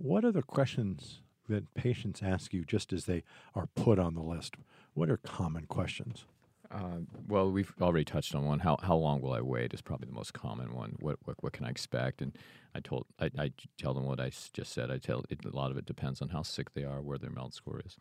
What are the questions that patients ask you just as they are put on the list? What are common questions? Well, we've already touched on one. How long will I wait is probably the most common one. What can I expect? And I tell them what just said. A lot of it depends on how sick they are, where their MELD score is.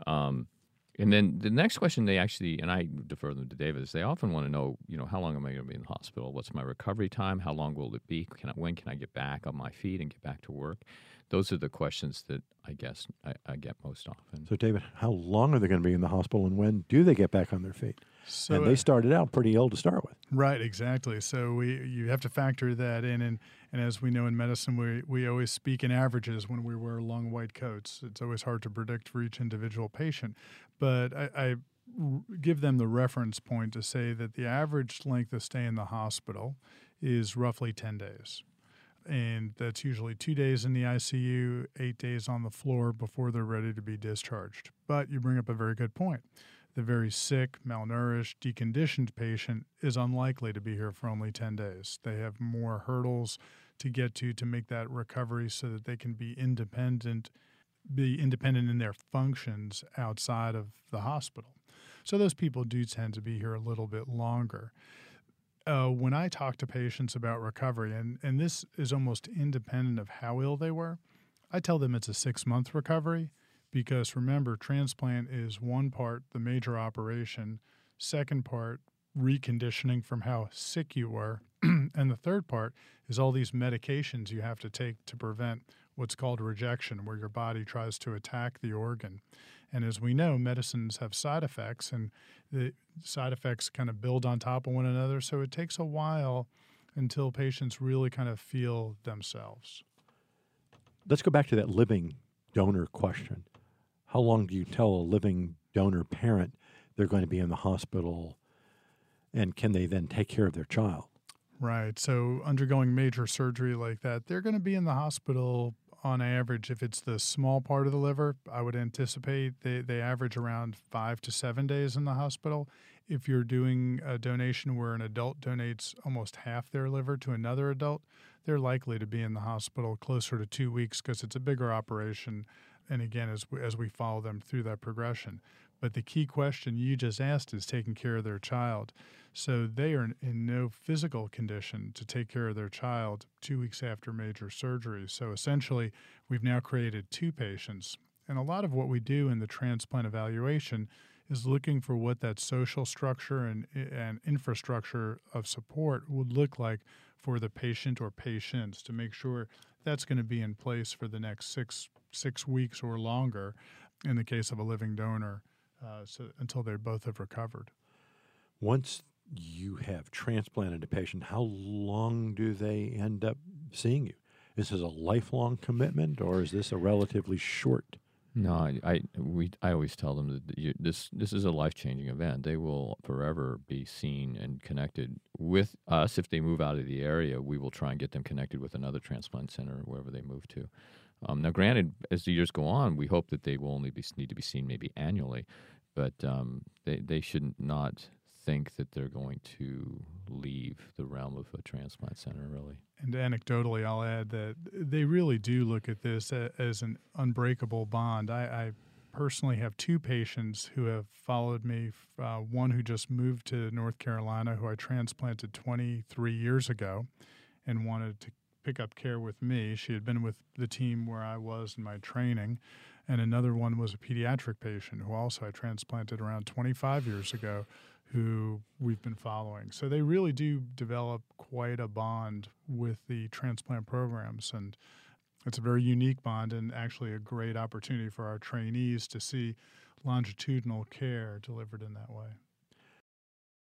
And then the next question they actually, and I defer them to David, is they often want to know, how long am I going to be in the hospital? What's my recovery time? How long will it be? When can I get back on my feet and get back to work? Those are the questions that I guess I get most often. So, David, how long are they going to be in the hospital, and when do they get back on their feet? So, and they started out pretty ill to start with. Right, exactly. So you have to factor that in, and as we know in medicine, we always speak in averages when we wear long white coats. It's always hard to predict for each individual patient, but I give them the reference point to say that the average length of stay in the hospital is roughly 10 days. And that's usually 2 days in the ICU, 8 days on the floor before they're ready to be discharged. But you bring up a very good point. The very sick, malnourished, deconditioned patient is unlikely to be here for only 10 days. They have more hurdles to get to make that recovery so that they can be independent in their functions outside of the hospital. So those people do tend to be here a little bit longer. When I talk to patients about recovery, and this is almost independent of how ill they were, I tell them it's a 6-month recovery because remember, transplant is one part, the major operation, second part, reconditioning from how sick you were, and the third part is all these medications you have to take to prevent what's called rejection, where your body tries to attack the organ. And as we know, medicines have side effects, and the side effects kind of build on top of one another. So it takes a while until patients really kind of feel themselves. Let's go back to that living donor question. How long do you tell a living donor parent they're going to be in the hospital, and can they then take care of their child? Right. So undergoing major surgery like that, they're going to be in the hospital on average. If it's the small part of the liver, I would anticipate they average around 5 to 7 days in the hospital. If you're doing a donation where an adult donates almost half their liver to another adult, they're likely to be in the hospital closer to 2 weeks because it's a bigger operation. And again, as we follow them through that progression. But the key question you just asked is taking care of their child. So they are in no physical condition to take care of their child 2 weeks after major surgery. So essentially, we've now created 2 patients. And a lot of what we do in the transplant evaluation is looking for what that social structure and infrastructure of support would look like for the patient or patients to make sure that's going to be in place for the next six weeks or longer in the case of a living donor. So until they both have recovered. Once you have transplanted a patient, how long do they end up seeing you? Is this a lifelong commitment, or is this a relatively short? No, I always tell them that this is a life-changing event. They will forever be seen and connected with us. If they move out of the area, we will try and get them connected with another transplant center wherever they move to. Now, granted, as the years go on, we hope that they will only need to be seen maybe annually, but they should not think that they're going to leave the realm of a transplant center, really. And anecdotally, I'll add that they really do look at this as an unbreakable bond. I personally have 2 patients who have followed me, one who just moved to North Carolina, who I transplanted 23 years ago and wanted to pick up care with me. She had been with the team where I was in my training. And another one was a pediatric patient who also I transplanted around 25 years ago, who we've been following. So they really do develop quite a bond with the transplant programs. And it's a very unique bond and actually a great opportunity for our trainees to see longitudinal care delivered in that way.